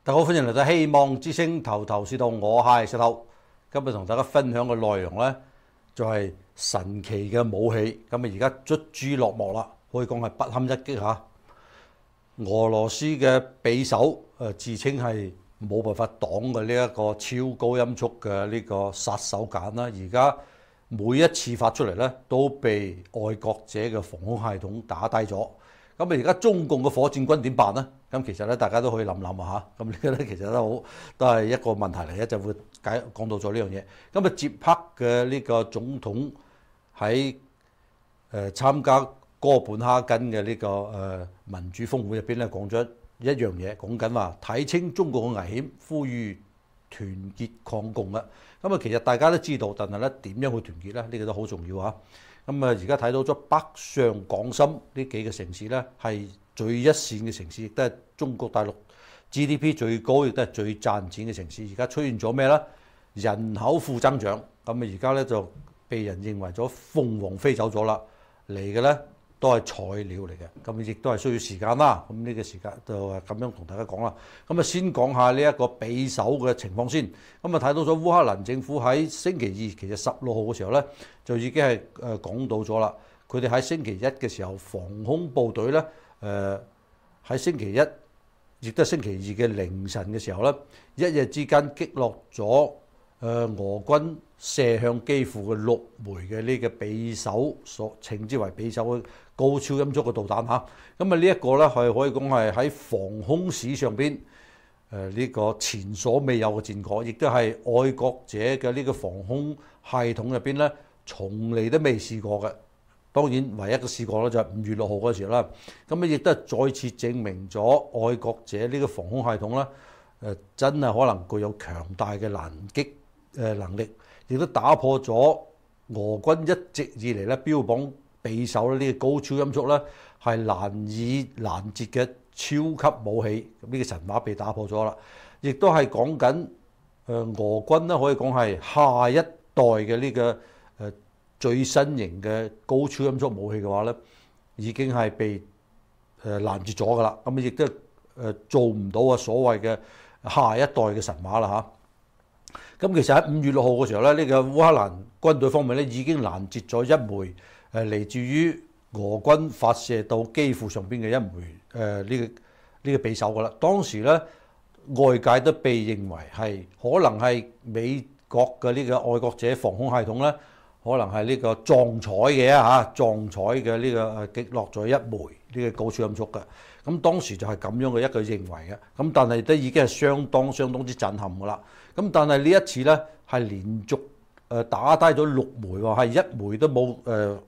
大家好，歡迎嚟到希望之星頭頭是道，我係石頭。今日同大家分享嘅內容呢，就係神奇嘅武器。咁啊，而家卒之落幕啦，可以講係不堪一擊嚇。俄羅斯嘅匕首自稱係冇辦法擋嘅呢一個超高音速嘅呢個殺手鐧啦。而家每一次發出嚟呢，都被愛國者嘅防空系統打低咗。咁啊，而家中共嘅火箭軍點辦呢？咁其實咧，大家都可以諗諗啊嚇。咁呢個咧其實都係一個問題嚟嘅，就會講到咗呢樣嘢。咁啊，捷克嘅呢個總統喺參加哥本哈根嘅呢個民主峰會入邊咧，講咗一樣嘢，講緊話睇清中共嘅危險，呼籲團結抗共啦。咁啊，其實大家都知道，但係咧點樣去團結咧？呢個都好重要啊。咁啊，而家睇到咗北上廣深呢幾個城市咧，係最一線嘅城市，亦都係中國大陸 GDP 最高，亦都係最賺錢嘅城市。而家出現咗咩咧？人口負增長。咁啊，而家咧就被人認為咗鳳凰飛走咗啦，嚟嘅咧都係菜鳥嚟嘅。咁亦都係需要時間啦。咁呢個時間就係咁樣同大家講啦。咁啊，先講下呢一個匕首嘅情況先。咁啊，睇到咗烏克蘭政府喺星期二，其實16號嘅時候咧，就已經係講到咗啦。佢哋喺星期一嘅時候，防空部隊咧，喺星期一，亦都係星期二嘅凌晨嘅時候咧，一日之間擊落咗俄軍射向基輔嘅6枚嘅呢個匕首，所稱之為匕首嘅高超音速嘅導彈嚇。咁啊，呢一個咧係可以講係喺防空史上邊呢個前所未有嘅戰果，亦都係愛國者嘅呢個防空系統入邊咧，從嚟都未試過嘅。當然，唯一嘅試過咧就係5月6號嗰時候啦。咁啊，亦都係再次證明咗愛國者呢個防空系統咧，真係可能具有強大嘅攔擊能力，亦都打破咗俄軍一直以嚟咧標榜匕首呢個高超音速咧係難以攔截嘅超級武器。呢個神話被打破咗啦，亦都係講緊俄軍咧可以講係下一代嘅呢個最新型嘅高超音速武器嘅話咧，已經係被攔截咗㗎啦。咁亦都做唔到所謂嘅下一代嘅神話啦嚇。咁其實喺5月6號嘅時候咧，呢個烏克蘭軍隊方面咧已經攔截咗一枚嚟自於俄軍發射到基輔上邊嘅一枚呢個匕首㗎啦。當時咧外界都被認為係可能係美國嘅呢個愛國者防空系統咧，可能係呢個撞彩嘅撞彩嘅呢個擊落咗一枚呢個高超音速嘅。咁當時就係咁樣嘅一個認為嘅。咁但係都已經係相當之震撼㗎啦。咁但係呢一次咧係連續打低咗6枚喎，係一枚都冇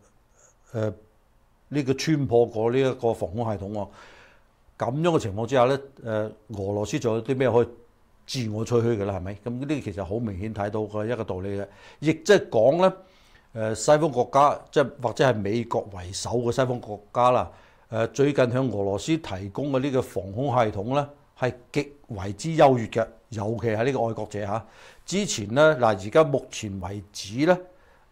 呢個穿破過呢一個防空系統喎。咁樣嘅情況之下咧，俄羅斯仲有啲咩可以自我吹噓嘅啦？係咪？咁呢啲其實好明顯睇到嘅一個道理嘅，亦即係講咧，西方國家即係或者係美國為首嘅西方國家啦，最近向俄羅斯提供嘅呢個防空系統咧係極為之優越嘅，尤其係呢個愛國者嚇。之前咧嗱，而家目前為止咧，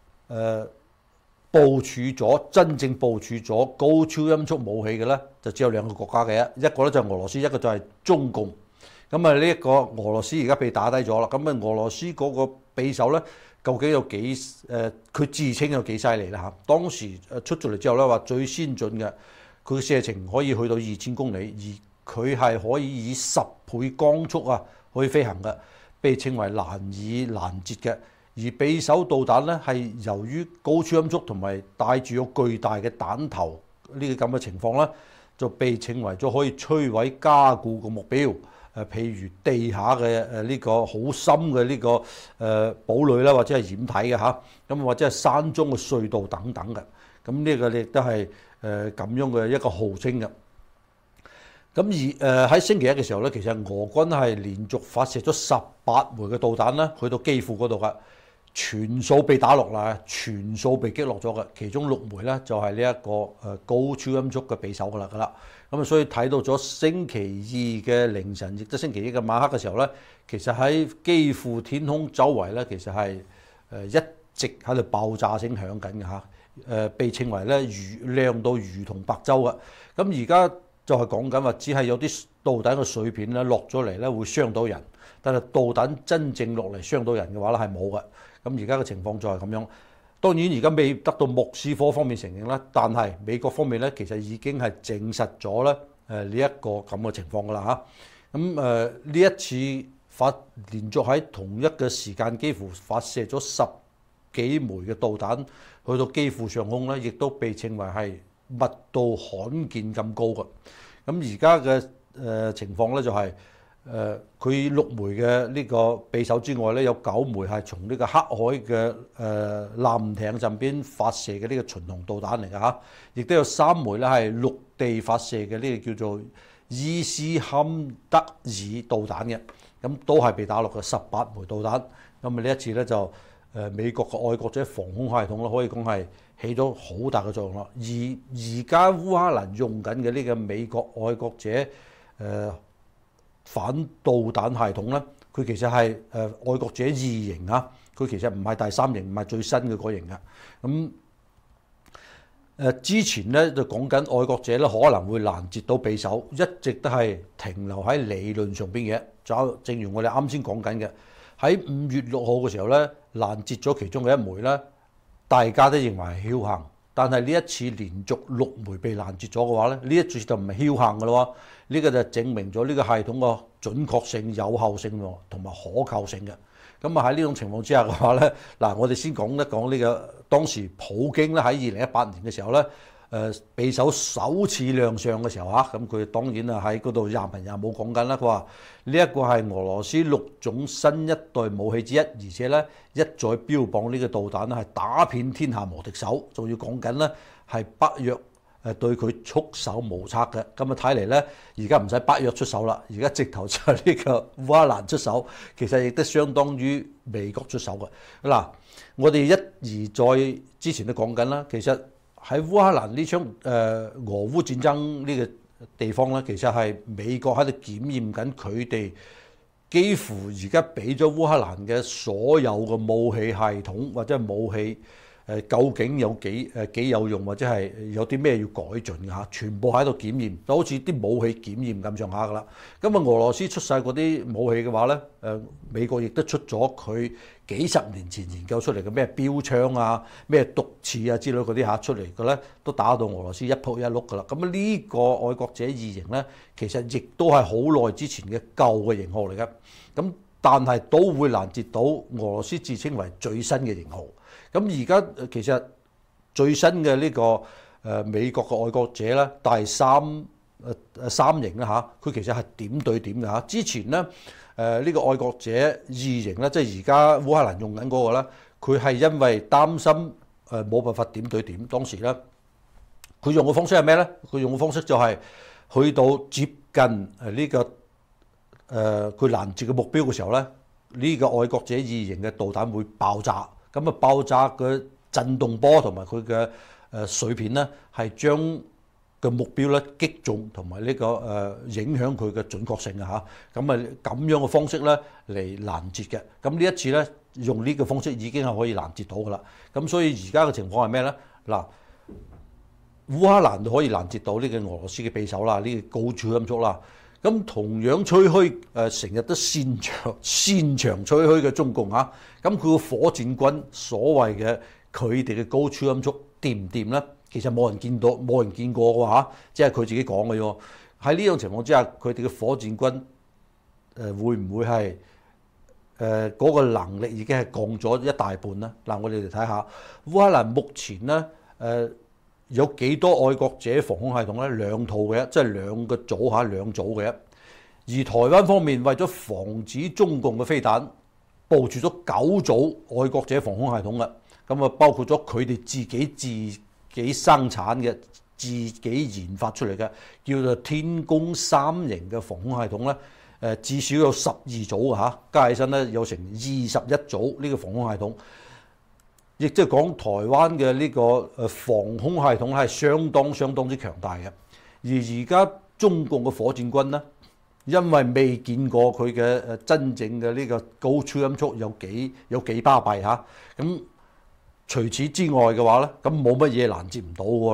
真正部署咗高超音速武器嘅咧，就只有2個國家嘅，一個咧就係俄羅斯，一個就係中共。咁啊，呢一個俄羅斯而家被打低咗啦。咁啊，俄羅斯嗰個匕首咧，究竟有幾佢自稱有幾犀利啦嚇？當時出咗嚟之後咧，話最先進嘅，佢嘅射程可以去到2000公里，而佢係可以以10倍光速可以飛行嘅，被稱為難以攔截嘅。而匕首導彈咧係由於高超音速同埋帶住有巨大嘅彈頭呢個咁嘅情況咧，就被稱為咗可以摧毀加固嘅目標。譬如地下嘅呢個好深嘅呢個堡壘啦，或者係掩體嘅嚇，咁或者係山中嘅隧道等等嘅。咁呢個亦都係咁樣嘅一個號稱嘅。咁而喺星期一嘅時候咧，其實俄軍係連續發射咗18枚嘅導彈啦，去到基輔嗰度㗎，全數被打落啦，全數被擊落咗嘅。其中6枚咧就係呢一個高超音速嘅匕首㗎啦。咁啊，所以睇到咗星期二嘅凌晨，亦都星期一嘅晚黑嘅時候咧，其實喺基輔天空周圍咧，其實係一直喺度爆炸聲響緊嘅嚇。被稱為咧亮到如同白晝嘅。咁而家就係講緊話，只係有啲導彈嘅碎片咧落咗嚟咧會傷到人，但係導彈真正落嚟傷到人嘅話咧係冇嘅。咁而家嘅情況就係咁樣。當然而家未得到莫斯科方面承認啦，但係美國方面咧其實已經係證實咗咧呢一個咁嘅情況㗎啦嚇。咁呢一次連續喺同一嘅時間幾乎發射咗10幾枚嘅導彈去到基輔上空咧，亦都被稱為係密度罕見咁高嘅。咁而家嘅情況咧就係佢6枚嘅呢個匕首之外咧，有9枚係從呢個黑海嘅艦艇上邊發射嘅呢個巡航導彈嚟嘅嚇，亦都有3枚咧係陸地發射嘅呢個叫做伊斯坎德爾導彈嘅，咁都係被打落嘅18枚導彈。咁呢一次咧就美國嘅愛國者防空系統咧，可以講係起咗好大嘅作用啦。而家烏克蘭用緊嘅呢個美國愛國者反導彈系統咧，佢其實係愛國者2型啊，佢其實唔係第3型，唔係最新嘅嗰型嘅。咁之前咧就講緊愛國者咧可能會攔截到匕首，一直都係停留喺理論上邊嘅。就正如我哋啱先講緊嘅，喺5月6號嘅時候咧攔截咗其中嘅1枚咧，大家都認為係僥倖。但係呢一次連續6枚被攔截咗嘅話咧，呢一次就唔係僥倖嘅咯。呢個就證明咗呢個系統個準確性、有效性同埋可靠性嘅。咁啊喺呢種情況之下嘅話咧，嗱我哋先講一講呢個當時普京咧喺2018年嘅時候咧，匕首首次亮相嘅時候咁佢當然啊喺嗰度廿文廿武講緊啦。佢話呢一個係俄羅斯6種新一代武器之一，而且咧一再標榜呢個導彈咧係打遍天下無敵手，仲要講緊咧係北約對佢束手無策嘅。咁啊睇嚟咧，而家唔使北約出手啦，而家直頭就係呢個烏克蘭出手，其實亦都相當於美國出手嘅。嗱，我哋一而再之前都講緊啦，其實喺烏克蘭呢場俄烏戰爭呢個地方咧，其實係美國喺度檢驗緊佢哋幾乎而家俾咗烏克蘭嘅所有嘅武器系統或者係武器。究竟有幾有用，或者係有啲咩要改進嘅嚇，全部喺度檢驗，就好似啲武器檢驗咁上下噶啦。咁啊，俄羅斯出晒嗰啲武器嘅話咧，美國亦都出咗佢幾十年前研究出嚟嘅咩標槍啊、咩毒刺啊之類嗰啲出嚟嘅咧，都打到俄羅斯一仆一碌噶啦。咁呢個愛國者2型咧，其實亦都係好耐之前嘅舊嘅型號嚟嘅。咁但係都會攔截到俄羅斯自稱為最新嘅型號。咁而家其實最新嘅呢個美國嘅愛國者咧，第3型啦佢其實係點對點嘅嚇。之前咧呢個愛國者2型咧，即係而家烏克蘭用緊嗰個咧，佢係因為擔心冇辦法點對點，當時咧佢用嘅方式係咩咧？佢用嘅方式就係去到接近呢個佢攔截嘅目標嘅時候咧，呢個愛國者2型嘅導彈會爆炸。咁啊，爆炸嘅震動波同埋佢嘅碎片咧，係將嘅目標咧擊中同埋呢個影響佢嘅準確性啊嚇。咁啊咁樣嘅方式咧嚟攔截嘅。咁呢一次咧用呢個方式已經係可以攔截到噶啦。咁所以而家嘅情況係咩咧？嗱，烏克蘭就可以攔截到呢個俄羅斯嘅匕首啦，呢個高超音速啦。咁同樣吹噓成日都擅長吹噓嘅中共咁佢個火箭軍所謂嘅佢哋嘅高超音速掂唔掂咧？其實冇人見到，冇人見過嘅即係佢自己講嘅喎。喺呢種情況之下，佢哋嘅火箭軍會唔會係嗰個能力已經係降咗一大半咧？嗱，我哋嚟睇下烏克蘭目前咧有幾多愛國者防空系統咧？2套嘅，即係2個組2組嘅。而台灣方面為咗防止中共嘅飛彈，部署咗9組愛國者防空系統嘅。咁啊，包括咗佢哋自己生產嘅、自己研發出嚟嘅，叫做天宮3型嘅防空系統咧。至少有12組嘅加起身咧有成21組呢個防空系統。亦即係講台灣嘅呢個防空系統係相當之強大嘅，而而家中共嘅火箭軍咧，因為未見過佢嘅真正嘅呢個高超音速有幾巴閉咁除此之外嘅話咧，咁冇乜嘢攔截唔到嘅咯。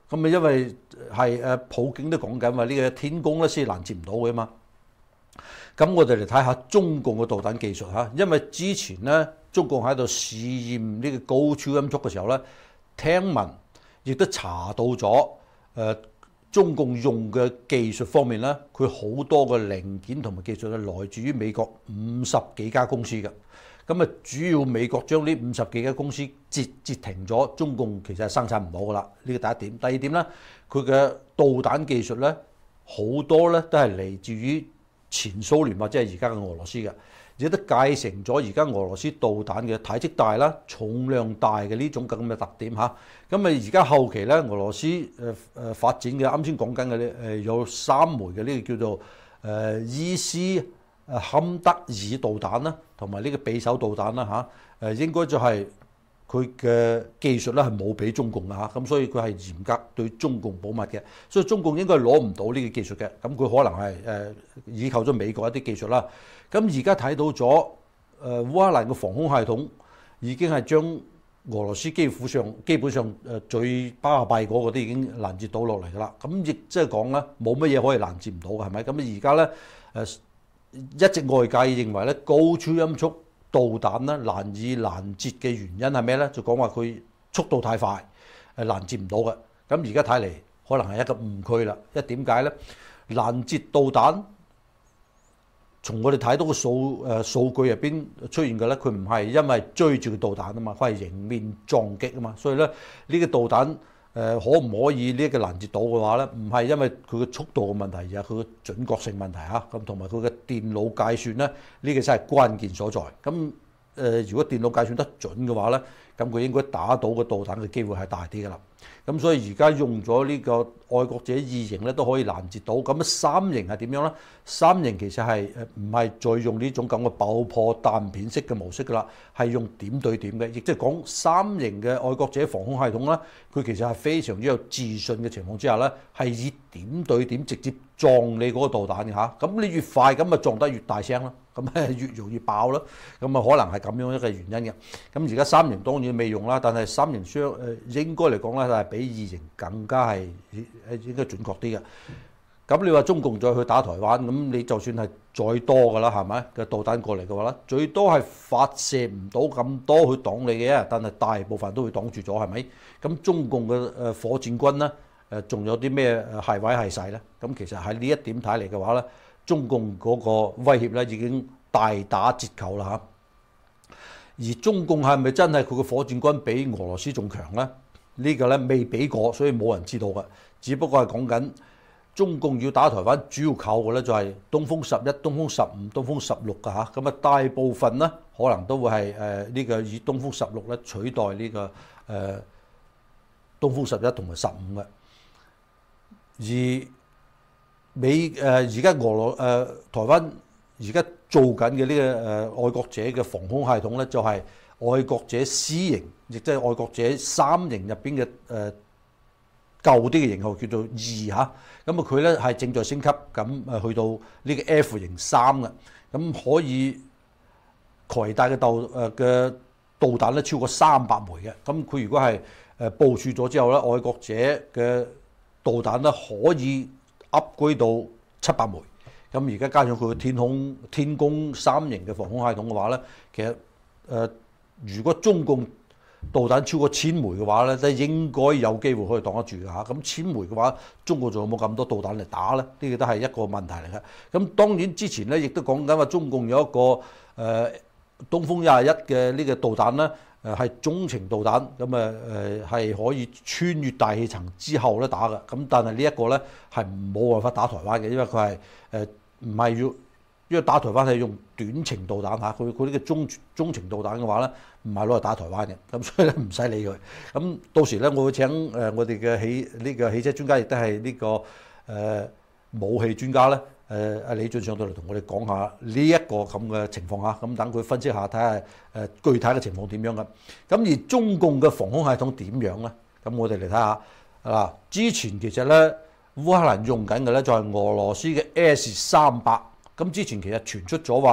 咁啊，因為係普京都講緊話呢個天宮咧先攔截唔到嘅嘛。咁我哋嚟睇下中共嘅導彈技術嚇，因為之前咧中共喺度試驗呢個高超音速嘅時候咧，聽聞亦都查到咗中共用嘅技術方面咧，佢好多嘅零件同埋技術係來自於美國50幾家公司嘅。咁啊，主要美國將呢50幾家公司截停咗，中共其實係生產唔到噶啦。呢個第一點。第二點咧，佢嘅導彈技術咧好多咧都係嚟自於前蘇聯或者係而家嘅俄羅斯嘅，亦都繼承咗而家俄羅斯導彈嘅體積大啦、重量大嘅呢種咁嘅特點嚇。咁啊，而家後期咧，俄羅斯發展嘅啱先講緊嘅有3枚嘅呢個叫做伊斯坎德爾導彈啦，同埋呢個匕首導彈啦嚇。應該就係佢嘅技術咧係冇俾中共嘅嚇，咁所以佢係嚴格對中共保密嘅，所以中共應該攞唔到呢個技術嘅，咁佢可能係依靠咗美國一啲技術啦。咁而家睇到咗烏克蘭嘅防空系統已經係將俄羅斯基本上最巴閉嗰個都已經攔截到落嚟㗎啦。咁亦即係講咧，冇乜嘢可以攔截唔到嘅，係咪？咁而家咧一直外界認為咧高超音速導彈咧難以攔截嘅原因係咩咧？就講話佢速度太快，攔截唔到嘅。咁而家睇嚟可能係一個誤區啦。因為點解咧？攔截導彈，從我哋睇到個數據入邊出現嘅咧，佢唔係因為追住個導彈啊嘛，佢係迎面撞擊啊嘛。所以咧呢個導彈可唔可以呢一個攔截到嘅話咧，唔係因為佢嘅速度嘅問題，而係佢嘅準確性問題嚇。咁同埋佢嘅電腦計算咧，呢個真係關鍵所在。咁如果電腦計算得準嘅話咧，咁佢應該打到個導彈嘅機會係大啲㗎啦。咁所以而家用咗呢個愛國者2型咧都可以攔截到。咁3型係點樣咧？3型其實係唔係再用呢種咁嘅爆破彈片式嘅模式㗎啦，係用點對點嘅，亦即係講3型嘅愛國者防空系統咧，佢其實係非常之有自信嘅情況之下咧，係以點對點直接撞你嗰個導彈嘅嚇。咁你越快咁咪撞得越大聲啦，咁越容易爆啦。咁啊可能係咁樣一個原因嘅。咁而家3型當然未用啦，但係3型應該嚟講咧係比2型更加係應該準確啲嘅。咁你話中共再去打台灣，咁你就算係再多㗎啦，係咪嘅導彈過嚟嘅話咧，最多係發射唔到咁多去擋你嘅，但係大部分都會擋住咗，係咪？咁中共嘅火箭軍咧，仲有啲咩係位係勢咧？咁其實喺呢一點睇嚟嘅話咧，中共嗰個威脅咧已經大打折扣啦嚇。而中共係咪真係佢嘅火箭軍比俄羅斯仲強咧？呢個咧未比過，所以冇人知道嘅。只不過係講緊中共要打台灣，主要靠嘅咧就係東風11、東風15、東風16㗎嚇。咁啊，大部分咧可能都會係呢個以東風16咧取代呢個東風11同埋15嘅。而而家台灣而家做緊嘅呢個愛國者嘅防空系統咧，就係愛國者4型，亦即係愛國者3型入邊嘅舊啲嘅型號叫做2嚇。咁啊佢咧係正在升級，咁去到呢個 F 型3嘅，咁可以攜帶嘅導彈咧超過300枚嘅。咁佢如果係部署咗之後咧，愛國者嘅導彈咧可以 upgrade 到700枚。咁而家加上佢嘅天宮3型嘅防空系統嘅話咧，其實如果中共導彈超過1000枚嘅話咧，都應該有機會可以擋得住㗎嚇。咁1000枚嘅話，中國仲有冇咁多導彈嚟打咧？呢個都係一個問題嚟嘅。咁當然之前咧亦都講緊話，中共有一個東風21嘅呢個導彈咧，係中程導彈，咁係可以穿越大氣層之後咧打嘅。咁但係呢一個咧係冇辦法打台灣嘅，因為佢係唔係要，因為打台灣係用短程導彈嚇，佢呢個中程導彈嘅話咧，唔係攞嚟打台灣嘅，咁所以咧唔使理佢。咁到時咧，我會請我哋嘅汽車專家，亦都係呢個武器專家咧，阿李俊上到嚟同我哋講下呢一個咁嘅情況嚇，咁等佢分析下睇下具體嘅情況點樣嘅。咁而中共嘅防空系統點樣咧？咁我哋嚟睇下嗱，之前其實咧烏克蘭用緊嘅咧就係俄羅斯嘅 S300。咁之前其實傳出咗話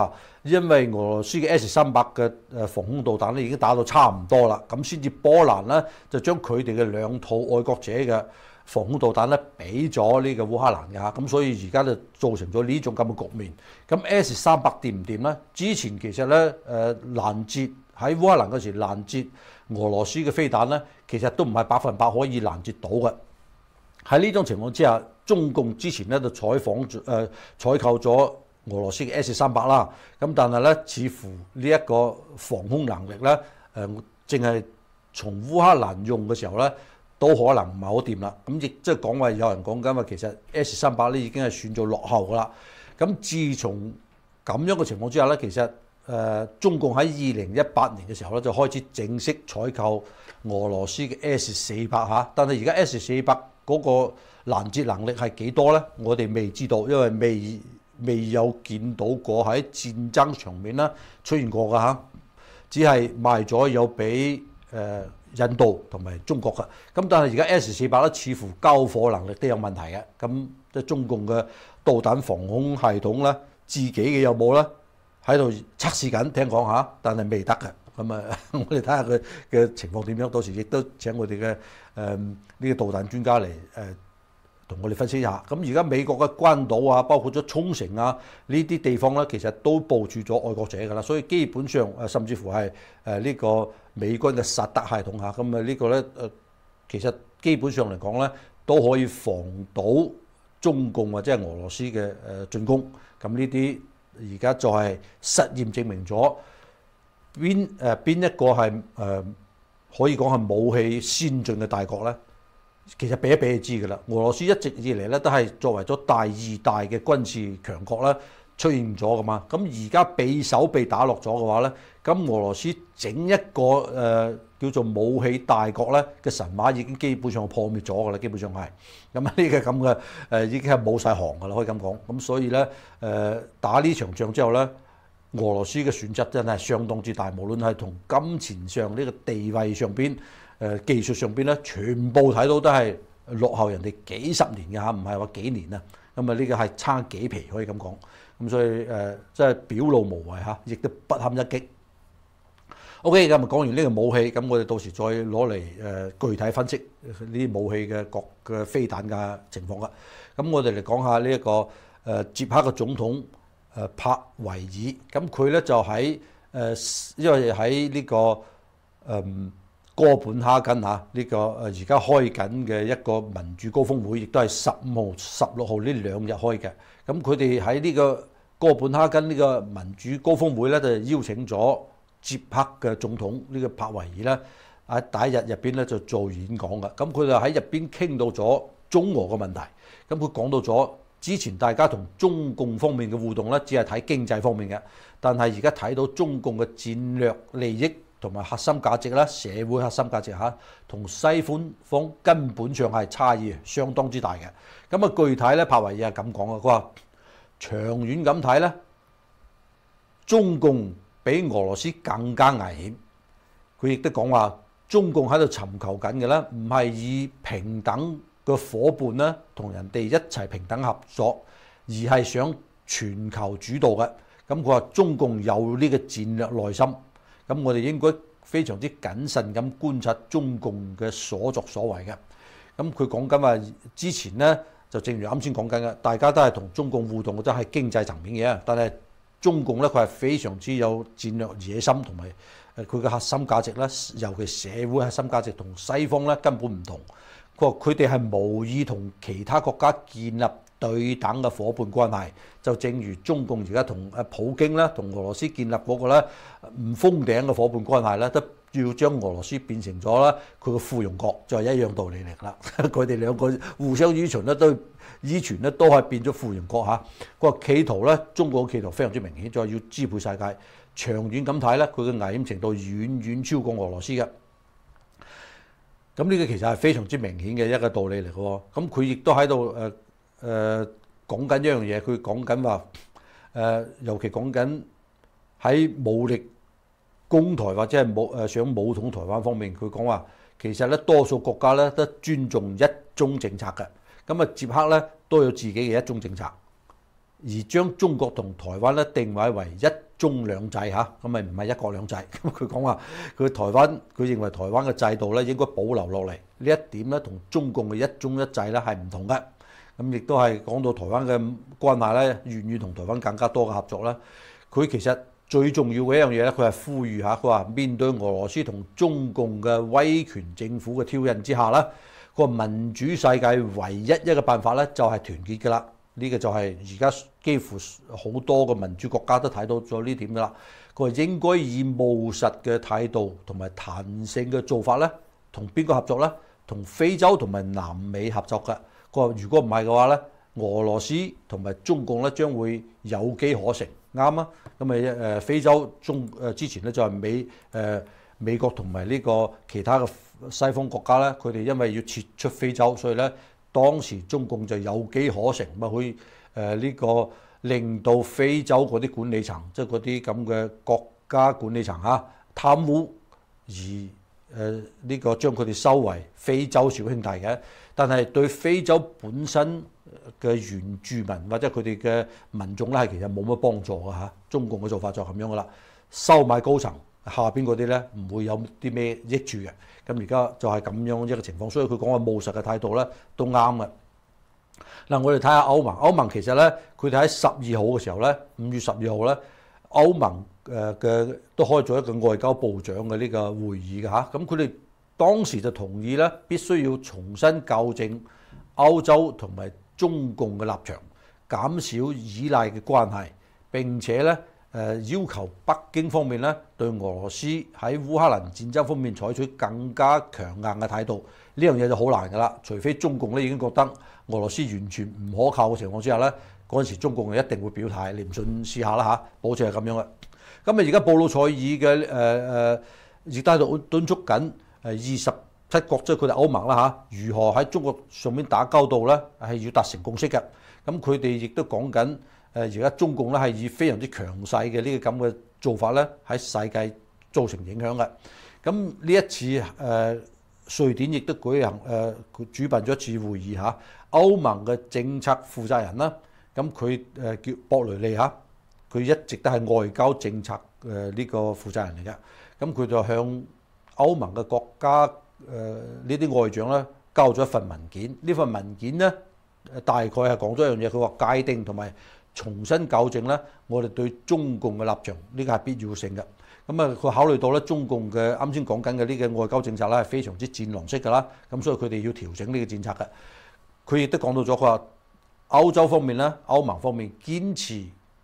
因為俄羅斯嘅 S-300嘅防空導彈咧已經打到差唔多啦，咁先至波蘭咧就將佢哋嘅2套愛國者嘅防空導彈咧俾咗呢個烏克蘭㗎，咁所以而家就造成咗呢種咁嘅局面。咁 S-300掂唔掂咧？之前其實咧攔截喺烏克蘭嗰時攔截俄羅斯嘅飛彈咧，其實都唔係100%可以攔截到嘅。喺呢種情況之下，中共之前咧就採購咗俄羅斯嘅 S-300啦，咁但係咧似乎呢一個防空能力咧，淨係從烏克蘭用嘅時候咧，都可能唔係好掂啦。咁亦即係講話有人講緊話，其實 S-300咧已經係算做落後㗎啦。咁自從咁樣嘅情況之下咧，其實中共喺2018年嘅時候咧就開始正式採購俄羅斯嘅 S-400嚇，但係而家 S-400嗰個攔截能力係幾多咧？我哋未知道，因為未有見到過喺戰爭場面啦出現過㗎嚇，只係賣咗有俾印度同埋中國嘅。咁但係而家 S-400咧似乎交貨能力都有問題嘅。咁即係中共嘅導彈防空系統咧，自己嘅有冇咧喺度測試緊，聽講嚇，但係未得嘅。咁我哋睇下佢嘅情況點樣，到時亦都請我哋嘅呢個導彈專家嚟同我哋分析一下。咁而家美國嘅關島啊，包括咗沖繩啊呢啲地方咧，其實都部署咗愛國者㗎啦，所以基本上甚至乎係呢個美軍嘅薩德系統下，咁呢個咧其實基本上嚟講咧都可以防到中共或者係俄羅斯嘅進攻。咁呢啲而家就係實驗證明咗邊一個係可以講係武器先進嘅大國咧？其實比一比就知㗎啦。俄羅斯一直以嚟咧都係作為咗第2大嘅軍事強國咧出現咗㗎嘛。咁而家被手被打落咗嘅話咧，咁俄羅斯整一個叫做武器大國咧嘅神話已經基本上破滅咗㗎啦，基本上係咁呢個咁嘅已經係冇晒行㗎啦，可以咁講。咁所以咧打呢場仗之後咧，俄羅斯嘅損失真係相當之大，無論係同金錢上呢個地位上邊。技術上邊咧，全部睇到都係落後人哋幾十年嘅嚇，唔係話幾年啊。咁呢個係差幾皮可以咁講。咁所以真係表露無遺嚇，亦都不堪一擊。OK， 咁講完呢個武器，咁我哋到時再攞嚟具體分析呢啲武器嘅各嘅飛彈嘅情況啦。咁我哋嚟講下呢一個捷克嘅總統帕維爾，咁佢咧就喺因為喺呢個哥本哈根嚇呢個而家開緊嘅一個民主高峰會，亦都係15號、16號呢2日開嘅。咁佢哋喺呢個哥本哈根呢個民主高峰會咧，就邀請咗捷克嘅總統呢個帕維爾咧喺第一日入邊咧就做演講嘅。咁佢就喺入邊傾到咗中俄嘅問題。咁佢講到咗之前大家同中共方面嘅互動咧，只係睇經濟方面嘅，但係而家睇到中共嘅戰略利益同埋核心價值啦，社會核心價值嚇，同西方根本上係差異相當之大嘅。咁啊，具體咧，帕維爾係咁講嘅，佢話長遠咁睇咧，中共比俄羅斯更加危險。佢亦都講話，中共喺度尋求緊嘅咧，唔係以平等嘅伙伴咧，同人哋一齊平等合作，而係想全球主導嘅。咁佢話中共有呢個戰略內心。咁我哋應該非常之謹慎咁觀察中共嘅所作所為嘅。咁佢講緊話之前呢，就正如啱先講緊嘅，大家都係同中共互動嘅，都係經濟層面嘅。但係中共咧，佢係非常之有戰略野心同埋佢嘅核心價值咧，尤其社會核心價值同西方咧根本唔同。佢話佢哋係無意同其他國家建立對等嘅伙伴關係，就正如中共而家同普京咧，同俄羅斯建立嗰個咧唔封頂嘅伙伴關係咧，都要將俄羅斯變成咗咧佢嘅附庸國，就係一樣道理嚟啦。佢哋兩個互相依存咧，都係變咗附庸國嚇。佢話企圖咧，中國嘅企圖非常之明顯，就係要支配世界。長遠咁睇咧，佢嘅危險程度遠遠超過俄羅斯嘅。咁呢個其實係非常之明顯嘅一個道理嚟嘅喎。咁佢亦都喺度講緊一樣嘢，佢講緊話尤其講緊喺武力攻台或者係想武統台灣方面，佢講話其實咧多數國家咧都尊重一中政策嘅。咁啊，捷克咧都有自己嘅一中政策，而將中國同台灣咧定位為一中兩制嚇，咁咪唔係一國兩制。咁佢講話佢認為台灣嘅制度咧應該保留落嚟，呢一點咧同中共嘅一中一制咧係唔同嘅。咁亦都係講到台灣嘅關係咧，願意同台灣更加多嘅合作啦。佢其實最重要嘅一樣嘢咧，佢係呼籲下，佢話面對俄羅斯同中共嘅威權政府嘅挑釁之下咧，個民主世界唯一一個辦法咧就係團結㗎啦。呢個就係而家幾乎好多個民主國家都睇到咗呢點㗎啦。佢話應該以務實嘅態度同埋彈性嘅做法咧，同邊個合作咧？同非洲同埋南美合作嘅。佢話如果唔係嘅話咧，俄羅斯同埋中共咧將會有機可乘，啱啊。咁咪非洲之前咧就係美國同埋呢個其他嘅西方國家咧，佢哋因為要撤出非洲，所以咧當時中共就有機可乘，咪去呢個令到非洲嗰啲管理層，即係嗰啲咁嘅國家管理層嚇貪污而呢個將佢哋收為非洲小兄弟嘅。但係對非洲本身嘅原住民或者佢哋嘅民眾咧，係其實冇乜幫助嘅嚇。中共嘅做法就係咁樣噶啦，收買高層，下邊嗰啲咧唔會有啲咩益處嘅。咁而家就係咁樣一個情況，所以佢講嘅務實嘅態度咧都啱嘅。嗱，我哋睇下歐盟，歐盟其實咧佢哋喺12號嘅時候咧，5月12號咧，歐盟嘅都開咗一個外交部長嘅呢個會議嘅嚇。咁佢哋當時就同意咧，必須要重新校正歐洲同埋中共嘅立場，減少依賴嘅關係，並且咧要求北京方面咧對俄羅斯喺烏克蘭戰爭方面採取更加強硬嘅態度。呢樣嘢就好難㗎啦，除非中共咧已經覺得俄羅斯完全唔可靠嘅情況之下咧，嗰陣時中共就一定會表態。你唔信試下啦嚇，保證係咁樣嘅。咁啊而家布魯塞爾嘅亦都喺度敦促緊27國，即係佢哋歐盟啦嚇，如何喺中國上面打交道咧，係要達成共識嘅。咁佢哋亦都講緊而家中共咧係以非常之強勢嘅呢個咁嘅做法咧，喺世界造成影響嘅。咁呢一次瑞典亦都舉行主辦咗一次會議嚇，歐盟嘅政策負責人啦，咁佢叫博雷利嚇，佢一直都係外交政策呢個負責人嚟嘅。咁佢就向歐盟嘅國家呢啲外長咧交咗一份文件，呢份文件咧大概係講咗一樣嘢，佢話界定同埋重新校正咧我哋對中共嘅立場，呢個係必要性嘅。咁啊，佢考慮到咧中共嘅啱先講緊嘅呢個外交政策咧係非常之戰狼式㗎啦，咁所以佢哋要調整呢個政策嘅。佢亦都講到咗，佢話歐洲方面咧，歐盟方面堅持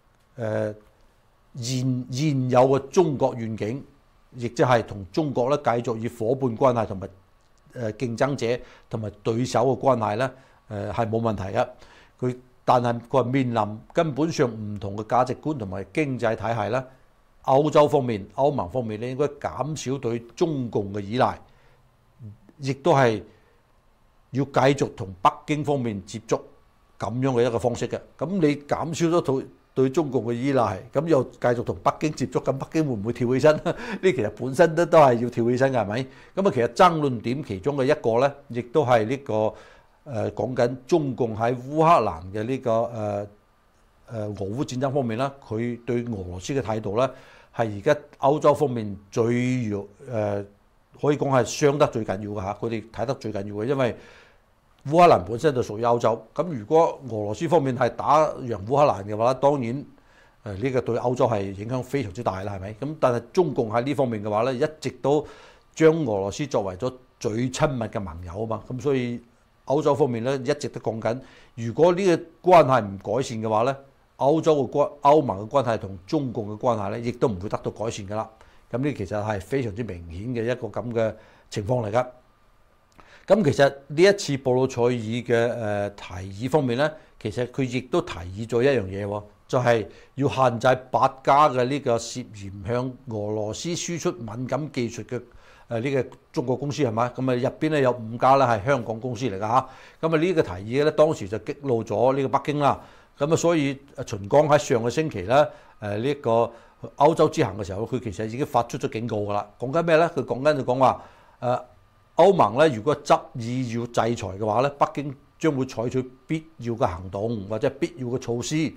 現有嘅中國願景，亦即係同中國咧繼續以伙伴關係同埋競爭者同埋對手嘅關係咧係冇問題嘅。但係佢話面臨根本上唔同嘅價值觀同埋經濟體系咧。歐洲方面、歐盟方面咧，應該減少對中共嘅依賴，亦都係要繼續同北京方面接觸咁樣嘅一個方式嘅。咁你減少咗對中共嘅依賴，咁又繼續同北京接觸，咁北京會唔會跳起身？呢其實本身都係要跳起身嘅，係咪？咁啊，其實爭論點其中嘅一個咧，亦都係呢個講緊中共喺烏克蘭嘅呢個俄烏戰爭方面啦，佢對俄羅斯嘅態度咧。係而家歐洲方面最弱可以講係傷得最緊要嘅嚇，佢哋睇得最緊要嘅，因為烏克蘭本身就屬於歐洲，咁如果俄羅斯方面係打贏烏克蘭嘅話，當然呢個對歐洲係影響非常之大啦，係咪？咁但係中共喺呢方面嘅話咧，一直都將俄羅斯作為咗最親密嘅盟友啊嘛，咁所以歐洲方面咧一直都講緊，如果呢個關係唔改善嘅話咧。歐盟嘅關係同中共嘅關係咧，亦都唔會得到改善㗎啦。咁呢其實係非常之明顯嘅一個咁嘅情況嚟㗎。咁其實呢一次布魯塞爾嘅提議方面咧，其實佢亦都提議咗一樣嘢喎，就係要限制8家嘅呢個涉嫌向俄羅斯輸出敏感技術嘅呢個中國公司係咪？咁啊入邊咧有5家咧係香港公司嚟㗎嚇。咁啊呢個提議咧當時就激怒咗呢個北京啦。咁啊，所以秦剛喺上個星期咧，呢個歐洲之行嘅時候，佢其實已經發出咗警告㗎啦。講緊咩咧？佢講話，歐盟咧，如果執意要制裁嘅話咧，北京將會採取必要嘅行動或者必要嘅措施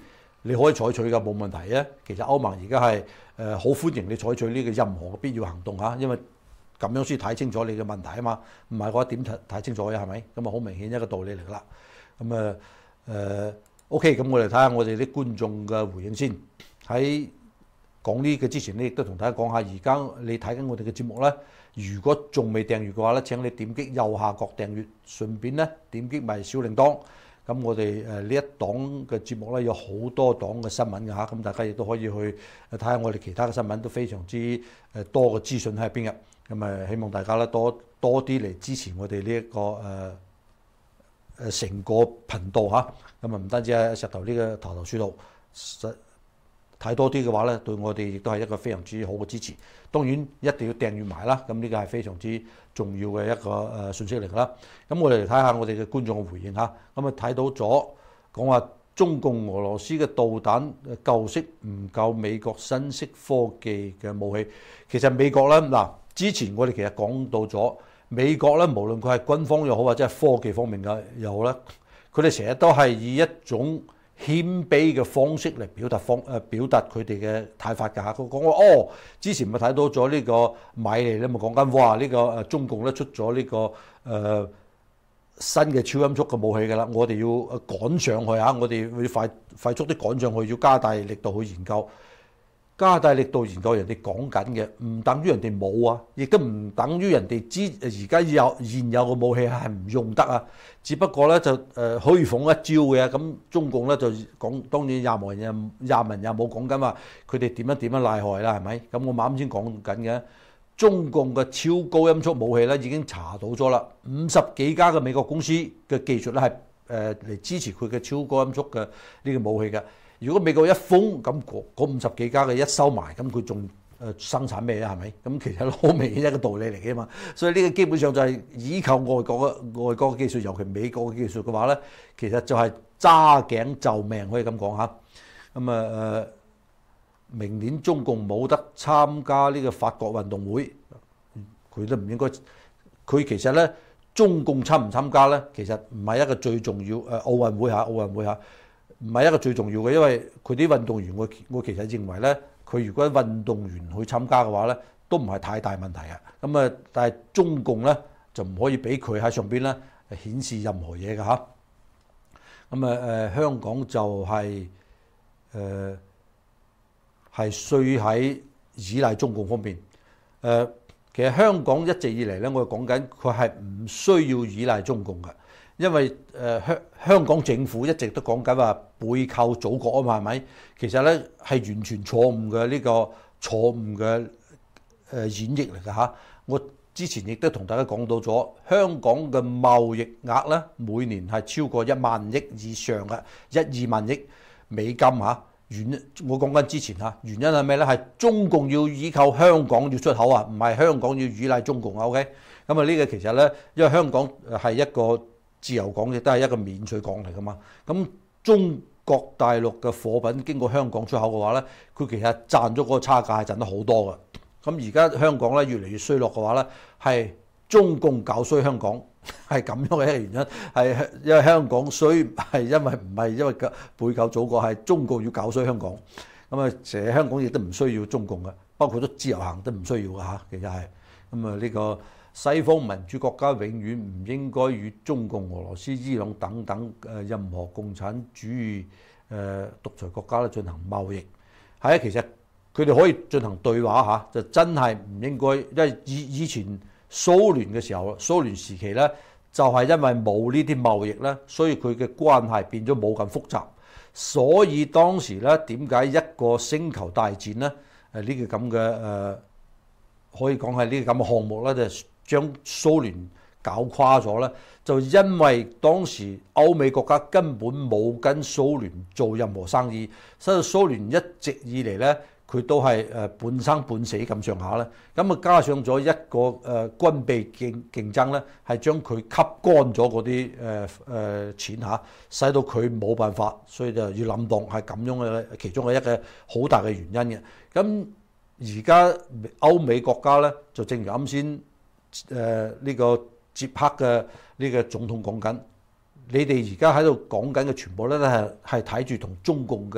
你可以採取嘅冇問題啊。其實歐盟而家係好歡迎你採取呢個任何嘅必要行動嚇，因為咁樣先睇清楚你嘅問題啊嘛，唔係嘅話點睇清楚嘅係咪？咁啊好明顯一個道理嚟㗎啦。咁OK，咁我哋睇下我哋啲觀眾嘅回應先。喺講呢個之前咧，亦都同大家講下，而家你睇緊我哋嘅節目咧，如果仲未訂閱嘅話咧，請你點擊右下角訂閱，順便咧點擊埋小鈴鐺。咁我哋呢一檔嘅節目咧有好多檔嘅新聞㗎嚇，咁大家亦都可以去睇下我哋其他嘅新聞，都非常之多嘅資訊喺入邊嘅。咁希望大家咧多啲嚟支持我哋呢一個成個頻道嚇。咁唔單止喺石頭呢個頭書度睇多啲嘅話咧，對我哋亦都係一個非常之好嘅支持。當然一定要訂閱埋啦，咁呢個係非常之重要嘅一個信息嚟㗎啦。咁我哋嚟睇下我哋嘅觀眾嘅回應嚇。咁睇到咗講話中共俄羅斯嘅導彈舊式唔夠美國新式科技嘅武器。其實美國咧嗱，之前我哋其實講到咗美國咧，無論佢係軍方又好或者係科技方面嘅又好咧，佢哋成日都係以一種謙卑嘅方式嚟表達佢哋嘅睇法㗎嚇。佢講話之前咪睇到咗呢個米利咧，咪講緊哇呢個中共咧出咗呢個新嘅超音速嘅武器㗎啦，我哋要趕上去嚇，我哋會快速啲趕上去，要加大力度去研究。加大力度研究人哋講緊嘅，唔等於人哋冇啊，亦都唔等於人哋而家現有嘅武器係唔用得啊。只不過咧就虛諷一招嘅，咁中共咧就講，當然廿文也冇講緊話佢哋點樣賴害啦，係咪？咁我啱先講緊嘅，中共嘅超高音速武器咧已經查到咗啦，50幾家嘅美國公司嘅技術咧係嚟支持佢嘅超高音速嘅呢個武器嘅。如果美國一封，咁嗰50幾家嘅一收埋，咁佢仲生產咩啊？係咪？咁其實好明顯一個道理嚟嘅嘛。所以呢個基本上就係依靠外國嘅技術，尤其美國嘅技術嘅話咧，其實就係揸頸就命，可以咁講嚇。咁明年中共冇得參加呢個法國運動會，佢都唔應該。佢其實咧，中共參唔參加咧，其實唔係一個最重要奧運會嚇。唔係一個最重要嘅，因為佢啲運動員，我其實認為咧，佢如果運動員去參加嘅話咧，都唔係太大問題啊。咁但係中共咧就唔可以俾佢喺上邊咧顯示任何嘢㗎嚇。咁香港就係衰喺依賴中共方面。其實香港一直以嚟咧，我講緊佢係唔需要依賴中共嘅。因為香港政府一直都講緊話背靠祖國啊嘛，係咪？其實咧係完全錯誤嘅呢個錯誤嘅演繹嚟㗎嚇。我之前亦都同大家講到咗，香港嘅貿易額咧每年係超過1萬億以上嘅，2萬億美金嚇。我講緊之前嚇，原因係咩咧？係中共要依靠香港要出口啊，唔係香港要依賴中共啊。OK，咁呢個其實咧，因為香港係一個自由港，亦都係一個免稅港嚟噶嘛。咁中國大陸嘅貨品經過香港出口嘅話咧，佢其實賺咗嗰個差價係賺得好多嘅。咁而家香港咧越嚟越衰落嘅話咧，係中共搞衰香港，係咁樣嘅一個原因。係因為香港衰係因為唔係因為背靠祖國，係中共要搞衰香港。成日香港亦都唔需要中共嘅，包括咗自由行都唔需要嘅嚇。其實係呢個。西方民主國家永遠唔應該與中共、俄羅斯、伊朗等等任何共產主義獨裁國家咧進行貿易。係啊，其實佢哋可以進行對話嚇，就真係唔應該，因為以前蘇聯嘅時候，蘇聯時期咧就係因為冇呢啲貿易咧，所以佢嘅關係變咗冇咁複雜。所以當時咧點解一個星球大戰咧呢個咁嘅可以講係呢個咁嘅項目咧就將蘇聯搞垮咗咧，就因為當時歐美國家根本冇跟蘇聯做任何生意，所以蘇聯一直以嚟咧，佢都係半生半死咁上下咧。咁加上咗一個軍備競爭咧，係將佢吸乾咗嗰啲錢嚇，使到佢冇辦法，所以就要冧檔，係咁樣嘅其中嘅一個好大嘅原因嘅。咁而家歐美國家咧，就正如啱先呢個捷克嘅呢個總統講緊，你哋而家喺度講緊嘅全部咧都係睇住同中共嘅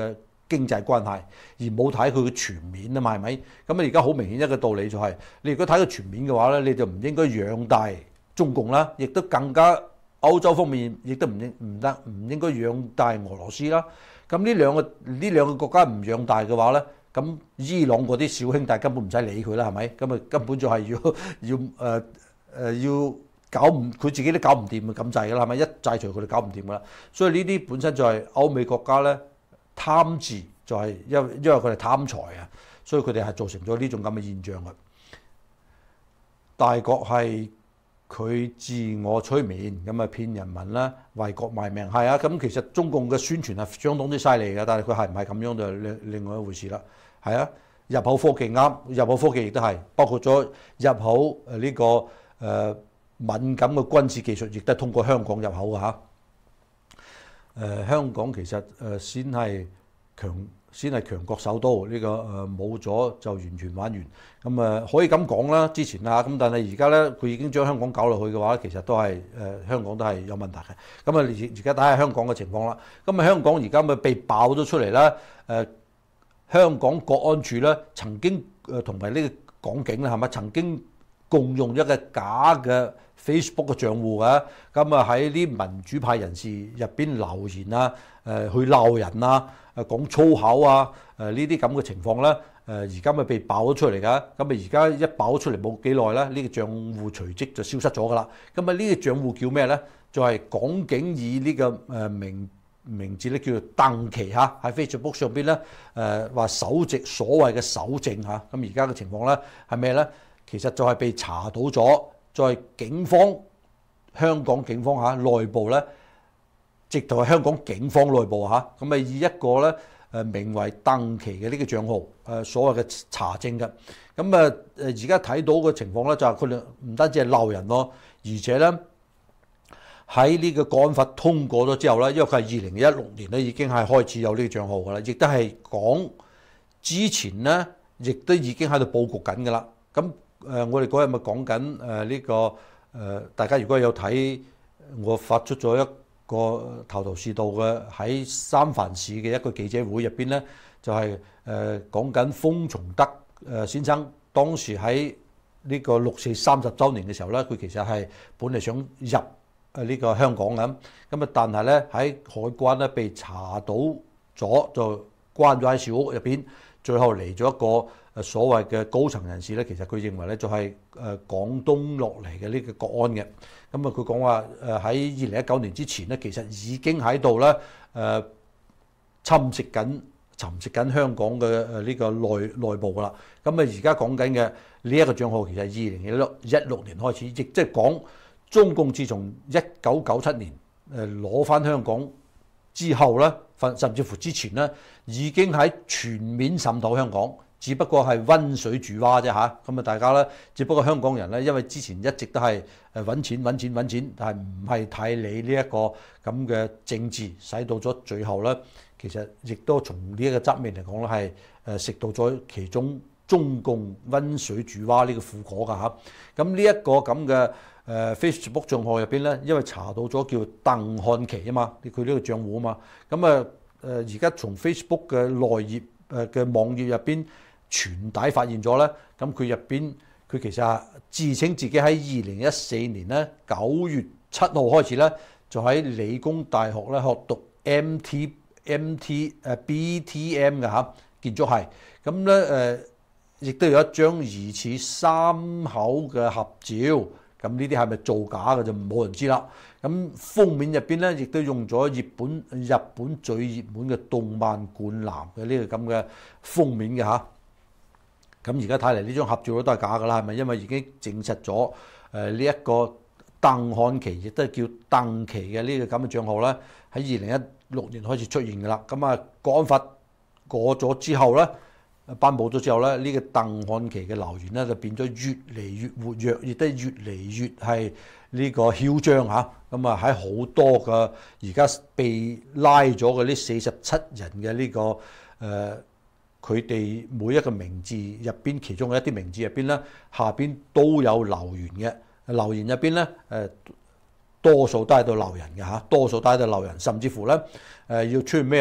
經濟關係，而冇睇佢嘅全面啊嘛，係咪？咁啊而家好明顯一個道理就係、你如果睇佢全面嘅話咧，你就唔應該養大中共啦，亦都更加歐洲方面亦都唔應該養大俄羅斯啦。咁呢兩個國家唔養大嘅話咧，咁伊朗嗰啲小兄弟根本唔使理佢啦，係咪？咁啊根本就係要搞唔佢自己都搞唔掂咁滯㗎啦，係咪？一制裁佢哋搞唔掂㗎啦。所以呢啲本身就係歐美國家咧貪字，就係因為佢哋貪財啊，所以佢哋係造成咗呢種咁嘅現象嘅。大國係佢自我催眠，咁啊騙人民啦，為國賣命係啊。咁其實中共嘅宣傳係相當之犀利嘅，但係佢係唔係咁樣就另外一回事啦。係啊，入口科技啱，入口科技亦都係包括咗入口呢個敏感嘅軍事技術，亦都係通過香港入口嘅嚇。香港其實先係強國首都，呢個冇咗就完全玩完。咁可以咁講啦，之前啊，咁但係而家咧佢已經將香港搞落去嘅話，其實都係香港都係有問題嘅。咁啊而家睇下香港嘅情況啦。咁啊香港而家咪被爆咗出嚟啦。香港國安處咧曾經同埋呢個港警啦，係咪曾經共用一個假嘅 Facebook 嘅賬戶嘅？咁啊喺啲民主派人士入邊留言啊，去鬧人啊，講粗口啊，呢啲咁嘅情況咧，而家咪被爆咗出嚟㗎。咁啊而家一爆咗出嚟冇幾耐咧，呢個賬戶隨即就消失咗㗎啦。咁啊呢個賬戶叫咩咧？就係港警以呢個名字咧叫做鄧琪嚇，喺 Facebook 上邊咧話首席所謂嘅搜證嚇。咁而家嘅情況咧係咩咧？其實就係被查到咗，在香港警方嚇內部咧，直頭係香港警方內部嚇，咁以一個咧名為鄧琪嘅呢個帳號所謂嘅查證嘅。咁而家睇到嘅情況咧就係佢哋唔單止係鬧人咯，而且咧喺呢個國安法通過咗之後咧，因為佢係2016年咧已經係開始有呢個帳號㗎啦，亦都係講之前咧亦都已經喺度佈局緊㗎啦。咁我哋嗰日咪講緊呢個大家如果有睇我發出咗一個頭頭是道嘅喺三藩市嘅一個記者會入邊咧，就係講緊封從德先生當時喺呢個6·4 30週年嘅時候咧，佢其實係本嚟想入呢個香港嘅，咁啊但係咧喺海關咧被查到咗，就關咗喺小屋入邊，最後嚟咗一個所謂嘅高層人士咧，其實佢認為咧就係廣東落嚟嘅呢個國安嘅。咁啊佢講話喺2019年之前咧，其實已經喺度咧侵蝕緊香港嘅呢個內部噶啦。咁啊而家講緊嘅呢一個帳號其實係2016年開始，亦即係講中共自從1997年攞翻香港之後咧，甚至乎之前咧已經喺全面滲透香港。只不過係溫水煮蛙啫嚇，咁啊大家咧，只不過香港人咧，因為之前一直都係揾錢，但係唔係太理呢一個咁嘅政治，使到咗最後咧，其實亦都從呢一個側面嚟講咧，係食到咗其中中共溫水煮蛙呢個苦果㗎嚇。咁呢一個咁嘅Facebook 帳號入邊咧，因為查到咗叫鄧漢琪啊嘛，佢呢個帳戶啊嘛，咁啊而家從 Facebook 嘅內頁嘅網頁入邊傳帶發現咗咧，咁佢入邊佢其實係自稱自己喺2014年咧9月7號開始咧，就喺理工大學咧學讀 BTM 嘅嚇建築系，咁咧亦都有一張疑似三口嘅合照，咁呢啲係咪造假嘅就冇人知啦。咁封面入邊咧亦都用咗日本最熱門嘅動漫灌籃嘅呢個咁嘅封面嘅嚇。咁而家睇嚟呢張合照都係假㗎啦，係咪？因為已經證實咗呢一個鄧漢琪，亦都係叫鄧琪嘅呢個咁嘅帳號咧，喺2016年開始出現㗎啦。咁啊，國安法過咗之後咧，頒布咗之後咧，呢個鄧漢琪嘅留言咧就變咗越嚟越活躍，亦都越嚟越係呢個囂張嚇。咁啊喺好多嘅而家被拉咗嘅呢47人嘅呢個佢哋每一個名字入邊，其中嘅一啲名字入邊咧，下邊都有留言嘅。留言入邊咧，多數都喺度鬧人嘅嚇，多數都喺度鬧人，甚至乎咧要出現咩咧？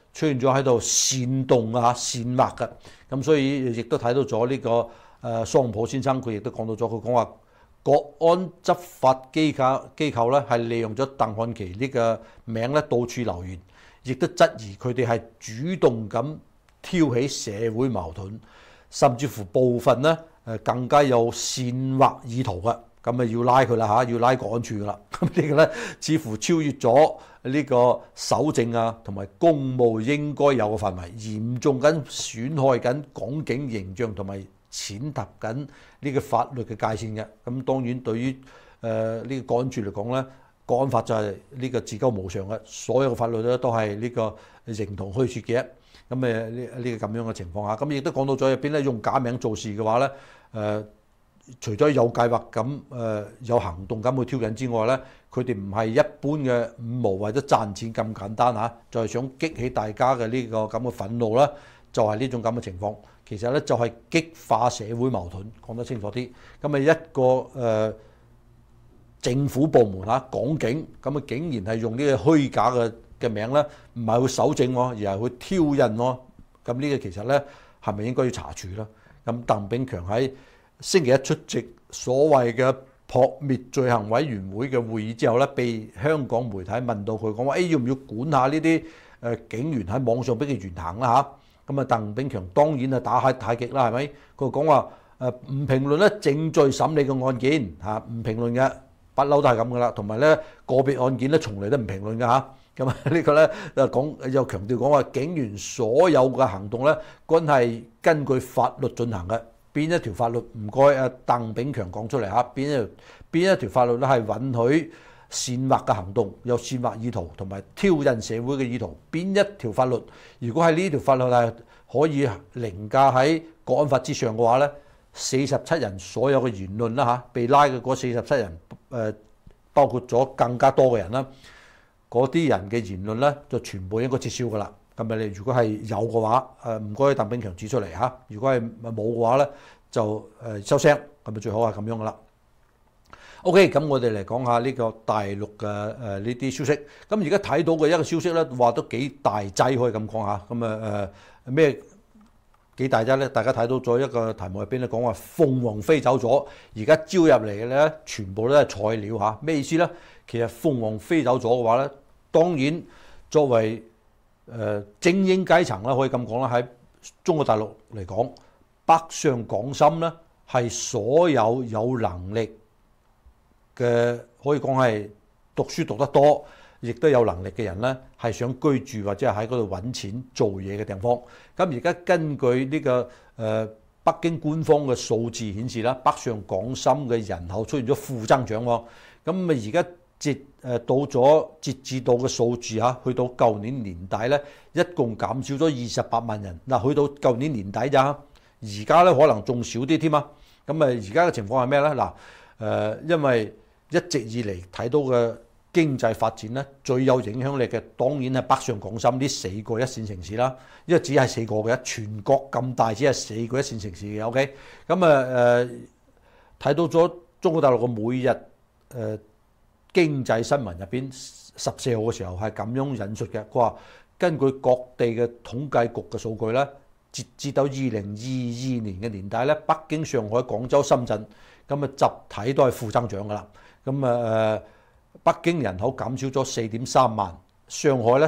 出現咗喺度煽動啊、煽惑嘅。咁所以亦都睇到咗呢個桑普先生，佢亦都講到咗，佢講話國安執法機構咧係利用咗鄧漢琪呢個名咧到處流言，亦都質疑佢哋係主動咁挑起社會矛盾，甚至乎部分咧更加有煽惑意圖嘅。咁啊要拉佢啦嚇，要拉國安處噶啦。咁呢個咧似乎超越咗呢個守正啊同埋公務應該有嘅範圍，嚴重緊損害緊港警形象同埋踐踏緊呢個法律嘅界線嘅。咁當然對於呢個國安處嚟講咧，國安法就係呢個至高無上嘅，所有嘅法律咧都係呢個形同虛設嘅。咁呢個咁樣嘅情況下，咁亦都講到咗入邊咧，用假名做事嘅話咧，除咗有計劃咁有行動咁去挑釁之外咧，佢哋唔係一般嘅五毛或者賺錢咁簡單嚇，就係想激起大家嘅呢個咁嘅憤怒啦，就係呢種咁嘅情況。其實咧就係激化社會矛盾，講得清楚啲。咁一個政府部門嚇港警，咁啊竟然係用呢個虛假嘅名咧，唔係去搜證喎，而係去挑釁喎。咁呢個其實咧係咪應該要查處啦？咁鄧炳強喺星期一出席所謂嘅撲滅罪行委員會嘅會議之後咧，被香港媒體問到佢講話，要唔要管下呢啲警員喺網上俾佢言行啦嚇？咁啊，鄧炳強當然係打太極啦，係咪？佢講話唔評論咧正在審理嘅案件嚇，唔評論嘅，不嬲都係咁噶啦。同埋咧個別案件咧，從嚟都唔評論嘅嚇。咁啊呢個咧又強調講話，警員所有嘅行動咧，均係根據法律進行嘅。邊一條法律唔該啊？鄧炳強講出嚟嚇，邊一條法律咧係允許煽惑嘅行動，有煽惑意圖同埋挑釁社會嘅意圖？邊一條法律？如果係呢條法律係可以凌駕喺國安法之上嘅話咧，47人所有嘅言論啦嚇，被拉嘅嗰47人包括咗更加多嘅人啦，嗰啲人嘅言論咧就全部應該撤銷噶啦。咁你如果係有嘅話，唔該鄧炳強指出嚟嚇；如果係冇嘅話咧，就收聲，咁咪最好係咁樣噶啦。OK， 咁我哋嚟講下呢個大陸嘅呢啲消息。咁而家睇到嘅一個消息咧，話都幾大劑可以咁講下。咁咩幾大劑咧？大家睇到咗一個題目入邊咧，講話鳳凰飛走咗，而家招入嚟嘅咧全部都係菜鳥嚇。咩意思咧？其實鳳凰飛走咗嘅話咧，當然作為精英階層啦，可以咁講啦，喺中國大陸嚟講，北上廣深咧係所有有能力嘅，可以講係讀書讀得多，亦都有能力嘅人咧，係想居住或者係喺嗰度揾錢做嘢嘅地方。咁而家根據呢個北京官方嘅數字顯示啦，北上廣深嘅人口出現咗負增長喎。咁而家截至到嘅數字嚇，去到舊年年底咧，一共減少咗28萬人。嗱，去到舊年年底咋，而家咧可能仲少啲添啊。咁而家嘅情況係咩咧？嗱，因為一直以嚟睇到嘅經濟發展咧，最有影響力嘅當然係北上廣深呢4個一線城市啦。因為只係4個嘅，全國咁大，只係4個一線城市嘅。OK，咁睇到咗中國大陸嘅每日經濟新聞入邊14號嘅時候係咁樣引述嘅，佢話根據各地嘅統計局嘅數據咧，截至到2022年嘅年底咧，北京、上海、廣州、深圳咁集體都係負增長㗎啦。咁北京人口減少咗4.3萬，上海咧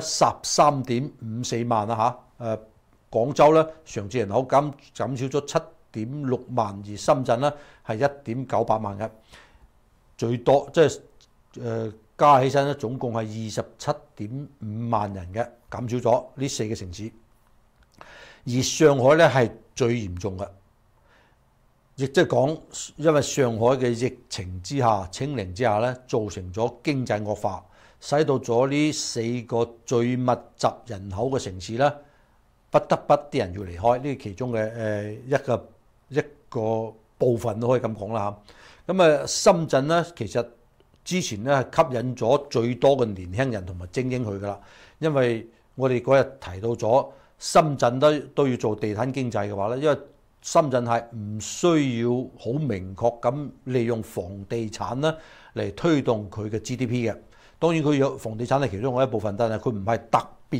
13.54萬啦嚇。廣州咧常住人口減少咗7.6萬，而深圳咧係1.98萬嘅，最多即係加起身咧，總共係27.5萬人嘅減少咗呢4個城市，而上海咧係最嚴重嘅，亦即係講，因為上海嘅疫情之下、清零之下咧，造成咗經濟惡化，使到咗呢4個最密集人口嘅城市咧，不得不啲人要離開，呢其中嘅一個部分都可以咁講啦嚇。咁深圳咧其實之前咧係吸引咗最多嘅年輕人同埋精英去噶啦，因為我哋嗰日提到咗深圳都要做地攤經濟嘅話咧，因為深圳係唔需要好明確咁利用房地產咧嚟推動佢嘅 GDP 嘅。當然佢有房地產係其中嘅一部分，但係佢唔係特別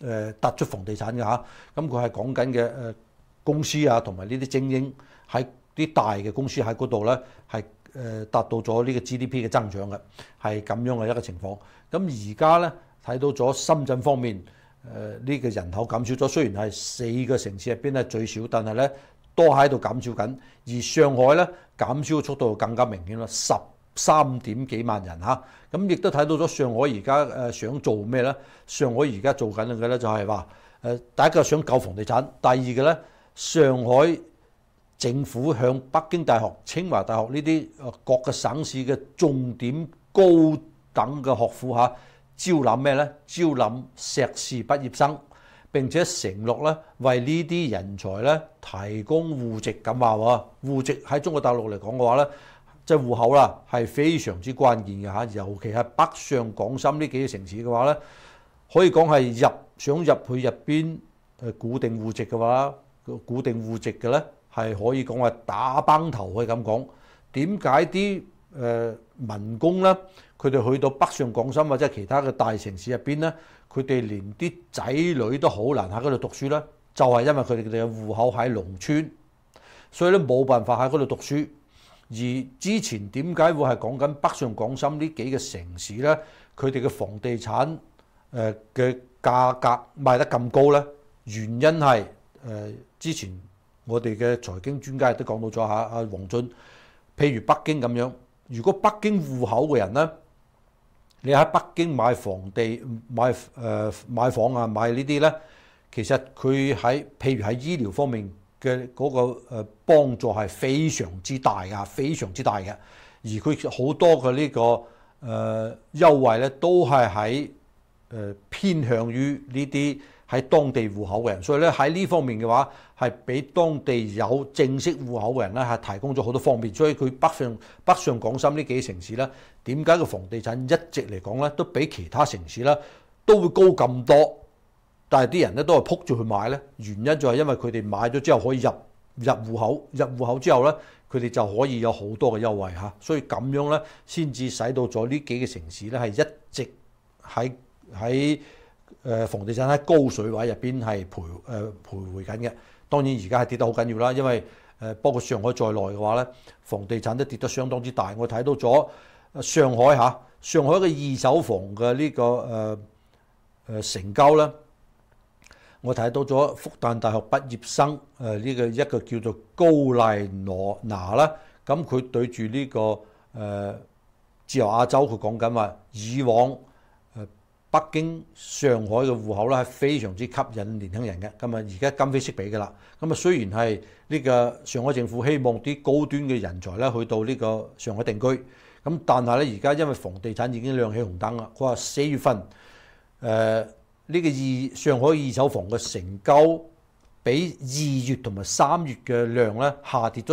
突出房地產嘅嚇。咁佢係講緊嘅公司啊，同埋呢啲精英喺啲大嘅公司喺嗰度咧係達到咗呢個 GDP 嘅增長嘅，係咁樣嘅一個情況。咁而家咧睇到咗深圳方面呢個人口減少咗，雖然係4個城市入邊咧最少，但係咧都喺度減少緊。而上海咧減少嘅速度更加明顯啦，13點幾萬人嚇。咁亦都睇到咗上海而家想做咩咧？上海而家做緊嘅咧就係話第一個想救房地產，第二個咧上海政府向北京大學、清華大學呢啲各個省市嘅重點高等嘅學府嚇，招攬咩咧？招攬碩士畢業生，並且承諾咧為呢啲人才咧提供戶籍咁話喎。戶籍喺中國大陸嚟講嘅話咧，即係戶口啦，係非常之關鍵嘅嚇。尤其係北上廣深呢幾個城市嘅話咧，可以講係想入去入邊固定戶籍嘅話，固定戶籍嘅咧係可以講係打崩頭，可以咁講。點解啲民工咧，佢哋去到北上廣深或者其他嘅大城市入邊咧，佢哋連啲仔女都好難喺嗰度讀書咧？就係因為佢哋嘅戶口喺農村，所以咧冇辦法喺嗰度讀書。而之前點解會係講緊北上廣深呢幾個城市咧？佢哋嘅房地產嘅價格賣得咁高咧？原因係之前我哋嘅財經專家亦都講到咗嚇，阿黃俊，譬如北京咁樣，如果北京戶口嘅人咧，你喺北京買房地買房啊買呢啲咧，其實佢譬如喺醫療方面嘅嗰個幫助係非常之大㗎，非常之大嘅。而佢好多嘅呢個優惠咧，都係喺偏向於呢啲喺當地戶口嘅人，所以咧喺呢方面嘅話係俾當地有正式戶口嘅人咧係提供咗好多方便。所以佢北上廣深呢幾個城市咧，點解個房地產一直嚟講咧都比其他城市咧都會高咁多？但係啲人咧都係撲住去買咧，原因就係因為佢哋買咗之後可以入戶口之後咧，佢哋就可以有好多嘅優惠嚇。所以咁樣咧先至使到咗呢幾個城市咧係一直喺房地產喺高水位入邊係徘徊緊嘅。當然而家係跌得好緊要啦，因為包括上海在內嘅話咧，房地產都跌得相當之大。我睇到咗上海嘅二手房嘅呢個成交咧，我睇到咗復旦大學畢業生呢個一個叫做高麗娜啦，咁佢對住呢個自由亞洲，佢講緊話以往北京、上海嘅戶口咧係非常之吸引年輕人嘅，咁啊而家今非昔比嘅啦。咁啊雖然係呢個上海政府希望啲高端嘅人才咧去到呢個上海定居，咁但係咧而家因為房地產已經亮起紅燈啦。佢話4月份呢個上海二手房嘅成交比2月同埋3月嘅量咧下跌咗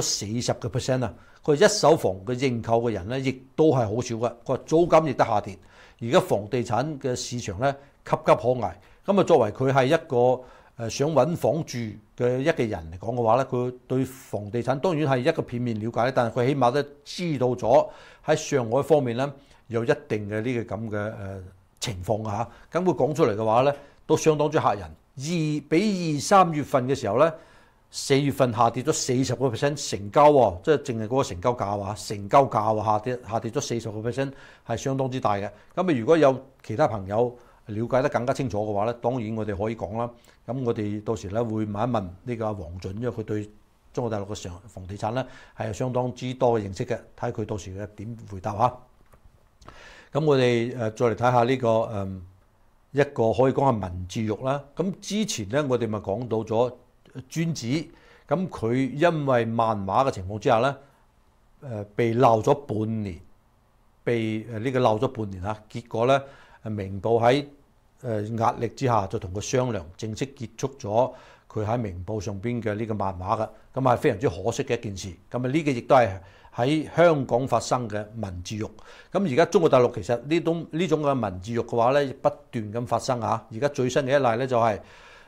40%啊！佢話一手房嘅認購嘅人咧亦都係好少嘅。佢話租金亦都下跌。而家房地產嘅市場咧岌岌可危，咁啊作為佢係一個想揾房住嘅一個人嚟講嘅話咧，佢對房地產當然係一個片面了解咧，但係佢起碼都知道咗喺上海方面咧有一定嘅呢個咁嘅情況嚇。咁佢講出嚟嘅話咧都相當之嚇人。比2、3月份嘅時候咧，4月份下跌咗40%成交喎，即係淨係嗰個成交價喎，成交價喎下跌咗40%，係相當之大嘅。咁啊，如果有其他朋友了解得更加清楚嘅話咧，當然我哋可以講啦。咁我哋到時咧會問一問呢個黃俊，因為佢對中國大陸嘅房地產咧係有相當之多嘅認識嘅，睇下佢到時嘅點回答嚇。咁我哋再嚟睇下呢個一個可以講係文字獄啦。咁之前咧我哋咪講到咗尊子，咁佢因為漫畫嘅情況之下咧，被鬧咗半年，被呢個鬧咗半年嚇。結果咧，明報喺壓力之下就同佢商量，正式結束咗佢喺明報上邊嘅呢個漫畫嘅。咁係非常之可惜嘅一件事。咁啊呢個亦都係喺香港發生嘅文字獄。咁而家中國大陸其實呢種嘅文字獄嘅話咧，不斷咁發生嚇。而家最新嘅一例咧就係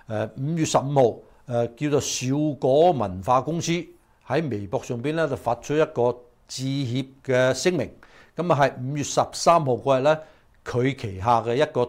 5月15號。叫做小果文化公司喺微博上邊咧就發出一個致歉嘅聲明。咁啊係5月13號嗰日咧，佢旗下嘅一個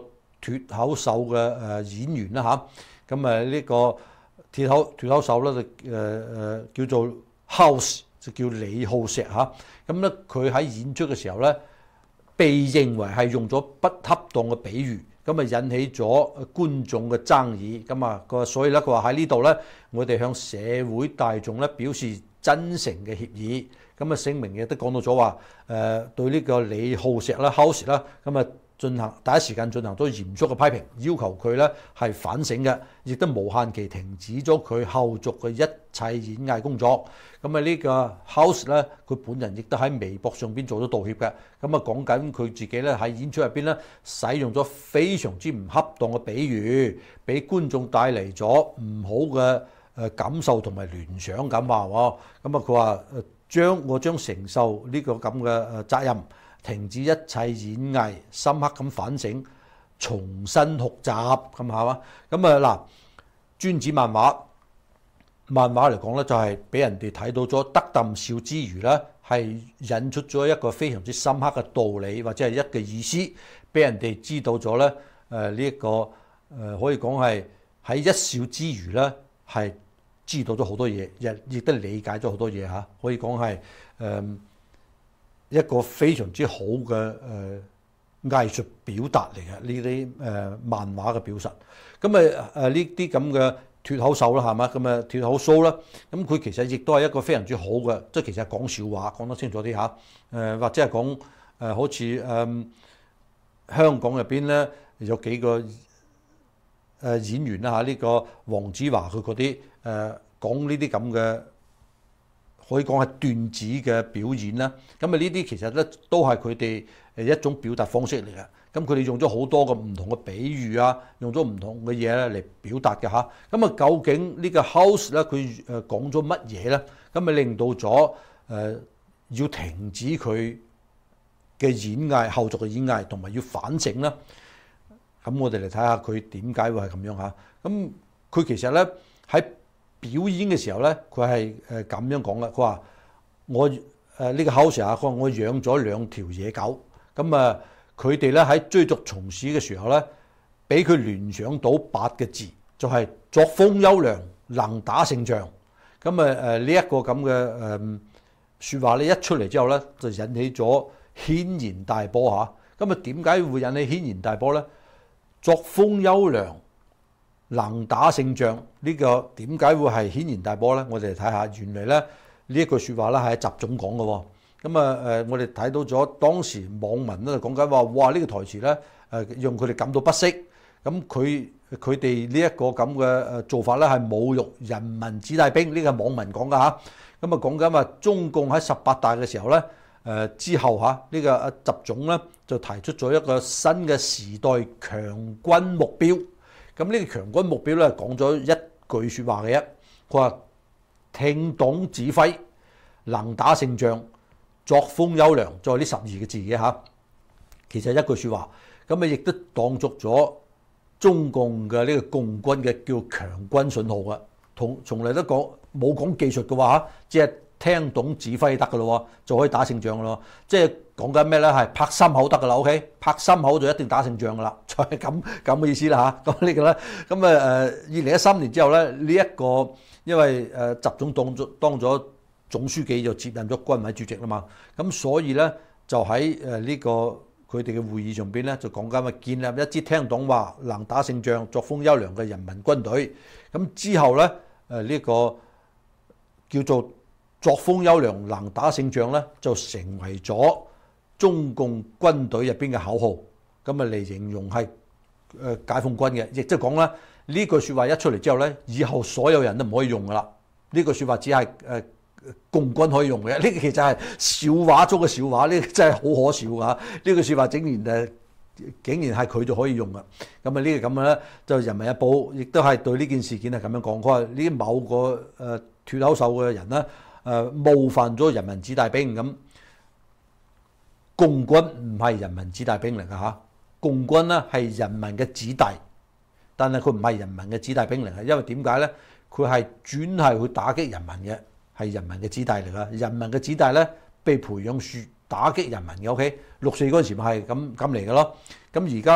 脫口秀嘅演員啦嚇，咁呢個脫口秀咧就叫做 House， 就叫李浩石嚇，咁咧佢喺演出嘅時候咧，被認為係用咗不恰當嘅比喻，咁啊引起咗觀眾嘅爭議，咁所以咧佢話喺呢度咧，我哋向社會大眾咧表示真誠嘅歉意，咁啊聲明亦都講到咗話對呢個李浩石啦 House 啦，咁啊第一時間進行咗嚴肅嘅批評，要求佢咧係反省嘅，亦都無限期停止咗佢後續嘅一切演藝工作。咁呢個 House 咧，佢本人亦都喺微博上邊做咗道歉嘅。咁講緊佢自己咧喺演出入邊咧使用咗非常之唔恰當嘅比喻，俾觀眾帶嚟咗唔好嘅感受同埋聯想咁話喎。咁佢話我將承受呢個咁嘅責任。停止一切演藝，深刻咁反省，重新學習咁係嘛？嗱，尊子漫畫嚟講咧，就係俾人哋睇到咗得啖笑之餘咧，係引出咗一個非常之深刻嘅道理或者係一個意思，俾人哋知道咗咧。呢一個可以講係喺一笑之餘咧，係知道咗好多嘢，亦都理解咗好多嘢嚇。可以講係一個非常之好嘅藝術表達嚟嘅呢啲漫畫嘅表述。咁呢啲咁嘅脫口秀啦，係嘛？咁脫口 show 啦，咁佢其實亦都係一個非常之好嘅，即係其實係講笑話，講得清楚啲嚇。或者係講好似香港入邊咧有幾個演員啦嚇，呢個黃子華佢嗰啲講呢啲咁嘅。可以講係段子嘅表演啦，咁呢啲其實咧都係佢哋一種表達方式嚟嘅。咁佢哋用咗好多個唔同嘅比喻啊，用咗唔同嘅嘢咧嚟表達嘅嚇。咁究竟呢個 House 咧佢講咗乜嘢咧？咁令到咗要停止佢嘅演藝後續嘅演藝，同埋要反省啦。咁我哋嚟睇下佢點解會係咁樣嚇。咁佢其實咧喺表演嘅時候咧，佢係咁樣講嘅。佢話我呢個 House 啊，佢話我養咗2條野狗，咁佢哋咧喺追逐蟲鼠嘅時候咧，俾佢聯想到8個字，就係作風優良，能打勝仗。咁呢一個咁嘅説話咧一出嚟之後咧，就引起咗軒然大波嚇。咁點解會引起軒然大波咧？作風優良，能打勝仗呢個點解會係軒然大波咧？我哋嚟睇下，原來咧呢一句説話咧係習總講嘅喎。咁我哋睇到咗當時網民咧講緊話，哇！呢個台詞咧讓佢哋感到不適。咁佢哋呢一個咁嘅做法咧係侮辱人民子弟兵，呢個係網民講嘅嚇。咁講緊話中共喺18大嘅時候咧之後嚇，呢個習總咧就提出咗一個新嘅時代強軍目標。咁呢個強軍目標咧講咗一句説話嘅啫，佢話聽黨指揮，能打勝仗，作風優良，再呢12個字嘅嚇，其實一句説話，咁亦都當作咗中共嘅呢個共軍嘅叫強軍信號嘅，從嚟都冇講技術嘅話嚇，只係聽黨指揮得嘅咯，就可以打勝仗嘅咯，即係講緊咩咧？係拍心口得嘅啦 ，OK， 拍心口就一定打勝仗嘅啦，就係咁嘅意思啦嚇。咁呢個咧，咁2013年之後咧，呢一個因為習總當咗總書記就接任咗軍委主席啦嘛，咁所以咧就喺呢個佢哋嘅會議上邊咧就講緊話建立一支聽黨話、能打勝仗、作風優良嘅人民軍隊。咁之後咧呢個叫做作風優良、能打勝仗咧，就成為咗中共軍隊入邊嘅口號，咁嚟形容係解放軍嘅，亦即係講啦，呢句説話一出嚟之後咧，以後所有人都唔可以用噶啦。呢句説話只係共軍可以用嘅，呢個其實係笑話中嘅笑話，呢個真係好可笑㗎。呢句説話竟然係佢就可以用㗎。咁呢個咁嘅咧，就人民日報亦都係對呢件事件係咁樣講，佢話呢某個脫口秀嘅人咧。冒犯咗人民子弟兵咁，共軍唔係人民子弟兵嚟㗎嚇，共軍咧係人民嘅子弟，但係佢唔係人民嘅子弟兵嚟嘅，因為點解咧？佢係專係去打擊人民嘅，係人民嘅子弟嚟㗎。人民嘅子弟咧被培養打擊人民嘅 ，OK， 6.4嗰陣時咪係咁嚟嘅咯。咁而家咧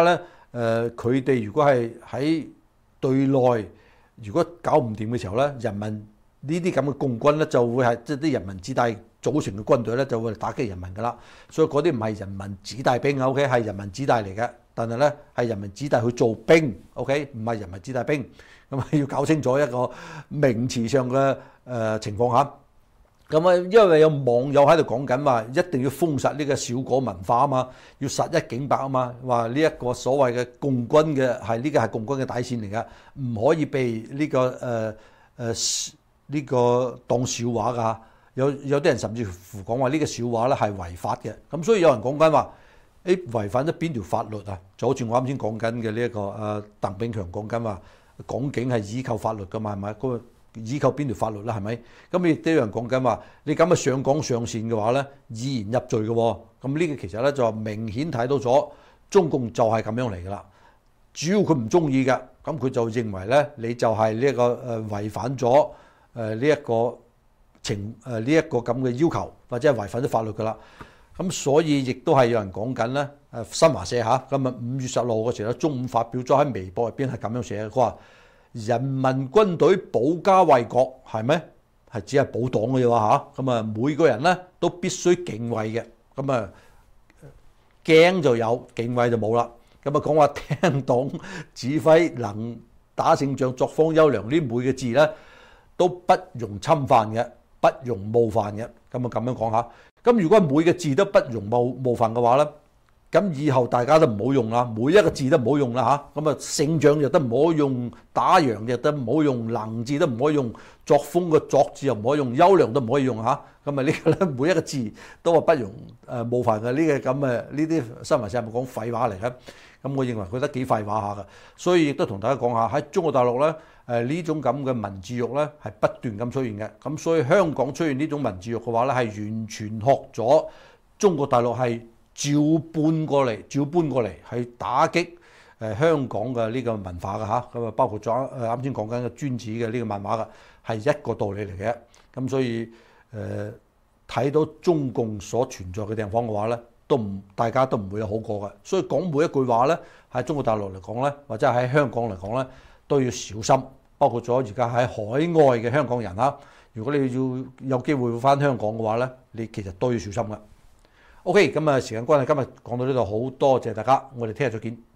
佢哋如果係喺對內，如果搞唔掂嘅時候咧，人民呢啲咁嘅共軍咧就會係即係啲人民子弟組成嘅軍隊咧就會打擊人民噶啦。所以嗰啲唔係人民子弟兵 ，OK 係人民子弟嚟嘅，但係咧係人民子弟去做兵 ，OK 唔係人民子弟兵。咁啊要搞清楚一個名詞上嘅情況下。咁啊，因為有網友喺度講緊話，一定要封殺呢個小果文化啊嘛，要殺一儆百啊嘛，話呢一個所謂嘅共軍嘅係呢個係共軍嘅底線嚟嘅，唔可以被呢個當笑話㗎。有啲人甚至乎講話呢個笑話咧係違法嘅。咁所以有人講緊話，違反咗邊條法律啊？就好似我啱先講緊嘅呢一個鄧炳強講緊話，港警係依靠法律㗎嘛，係咪？依靠邊條法律啦？係咪？咁亦都有人講緊話，你咁嘅上綱上線嘅話咧，以言入罪嘅喎。咁呢個其實咧就明顯睇到咗，中共就係咁樣嚟㗎啦。主要佢唔中意嘅，咁佢就認為咧，你就係呢一個違反咗呢一個呢一個咁嘅要求，或者係違反咗法律㗎啦。咁所以亦都係有人講緊咧，新華社嚇，今日5月16號嘅時候咧，中午發表咗喺微博入邊係咁樣寫嘅，佢話，人民軍隊保家衛國係咩？係只係保黨嘅啫喎嚇。咁啊，每個人咧都必須敬畏嘅。咁啊，驚就有，敬畏就冇啦。咁啊，講話聽黨指揮，能打勝仗，作風優良，呢每個字咧都不容侵犯嘅，不容冒犯嘅。咁啊，咁樣講下。咁如果每個字都不容冒犯嘅話咧，咁以後大家都唔好用啦，每一個字都唔好用啦嚇。咁啊，勝仗又得唔好用，打贏又得唔好用，能字都唔可以用，作風嘅作字又唔可以用，優良都唔可以用嚇。咁啊，呢個咧每一個字都話不容冒犯嘅。呢個咁嘅呢啲新聞社係咪講廢話嚟嘅？咁我認為佢得幾廢話下嘅。所以亦都同大家講下喺中國大陸咧，呢種咁嘅文字獄咧係不斷咁出現嘅。咁所以香港出現呢種文字獄嘅話咧，係完全學咗中國大陸係照搬過嚟去打擊香港嘅呢個文化嘅嚇。咁啊，包括咗啱先講緊嘅尊子嘅呢個漫畫嘅係一個道理嚟嘅。咁所以睇到中共所存在嘅地方嘅話咧，大家都唔會有好過嘅。所以講每一句話咧，喺中國大陸嚟講咧，或者喺香港嚟講咧，都要小心。包括咗而家喺海外嘅香港人啦，如果你要有機會返香港嘅話咧，你其實都要小心嘅。OK，咁啊，時間關係，今日講到呢度，好多謝大家，我哋聽日再見。